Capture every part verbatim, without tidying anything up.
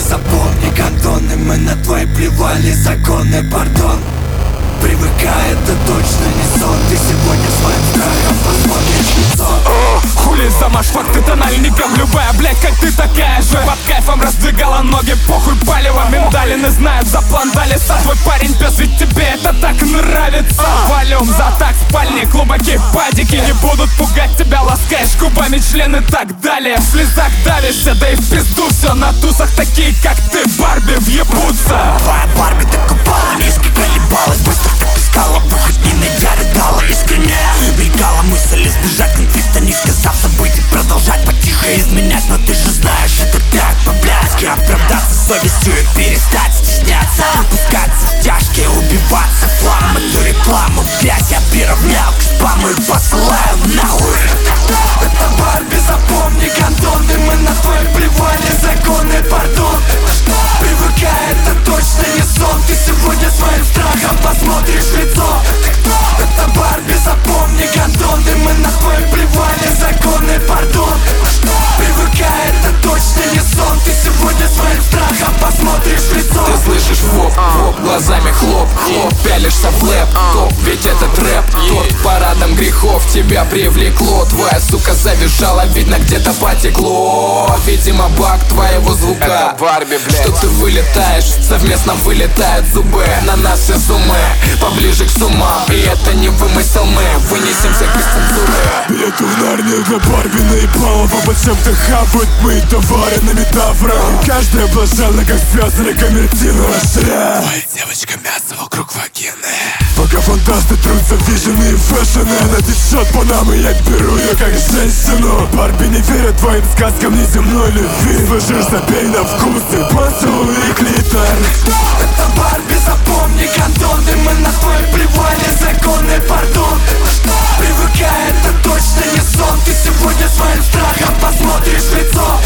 запомни, гондоны, мы на твои плевали законы, пардон. Привыкай, это точно не сон. Ты сегодня своим страхом посмотришь лицо. О, хули замаш, факты тональником. Любая, блядь, как ты такая же. Под кайфом раздвигала ноги, похуй палево. Миндалины знают за план дали. Сам твой парень пес, ведь тебе это так нравится. Валюм за так в спальне, глубокие падики не будут пугать тебя, ласкаешь губами члены так далее. В слезах давишься, да и в пизду все. На тусах такие, как ты, Барби, въебутся. Твоя Барби так упала, низко колебалась, быстро попискала, выход не найдя, рыдала искренне. Мелькала мысль избежать конфликта, не сказав забыть и продолжать потихо изменять. Но ты же знаешь, это так по-блядски. Оправдаться совестью и перестать стесняться, не пускаться в тяжкие, убиваться фламом. Эту рекламу, блядь, я приравнял к спаму и посылаю нахуй. Это Барби, запомни, гондоны, мы на твои плевали законы, пардон. Привыкай, это точно не сон. Ты сегодня своим страхом посмотришь в лицо. Это Барби, запомни, гондоны, мы на твои плевали законы, пардон. Привыкай, это точно не сон. Ты сегодня своим страхом посмотришь в лицо. Ты слышишь воп, воп, глазами хлоп, хлоп, пялишься в лэп, топ, ведь этот рэп, торт парадом грехов тебя привлекло. Твоя сука завизжала, видно где-то потекло. Видимо баг твоего звука. Это Барби, блядь. Что ты вылетаешь, совместно вылетают зубы. На нас все зумы, поближе к сумам. И это не вымысел, мы вынесемся без цензуры. Билету в Нарнию для Барби наебала. По чем-то хавают мои товары на метафорах. Каждая блаженна, как связаны камертину. Шля. Твоя девочка мясо вокруг вагины. Пока фантасты трутся в вижены и фэшены, она течет по нам, и я беру ее как женщину. Барби не верят твоим сказкам неземной любви. Слышишь, запей на вкус и поцелуй и клитор. Это Барби, запомни, гондоны, мы на твои плевали законы, пардон. Привыкай, это точно не сон. Ты сегодня своим страхом посмотришь в лицо.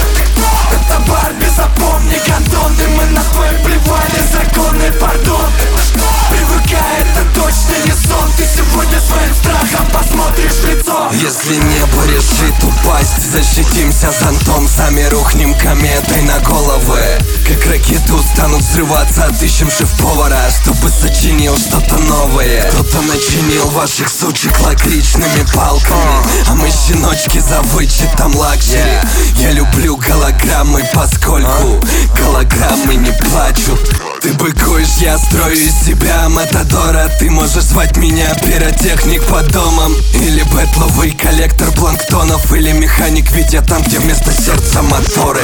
Это Барби, запомни, гондоны, мы на твои плевали законы, пардон. Привыкай, это точно не сон. Ты сегодня своим страхом посмотришь в лицо. Если небо решит упасть, защитимся зонтом, сами рухнем кометой на головы. Как ракеты устанут взрываться, отыщем шеф-повара, чтобы сочинил что-то новое. Кто-то начинил ваших сучек лакричными палками, а мы щеночки за вычетом лакшери. Я люблю голограммы, поскольку голограммы не плачут. Ты быкуешь, я строю из себя Матадора. Ты можешь звать меня пиротехник под домом, или бэтловый коллектор планктонов, или механик, ведь я там, где вместо сердца моторы.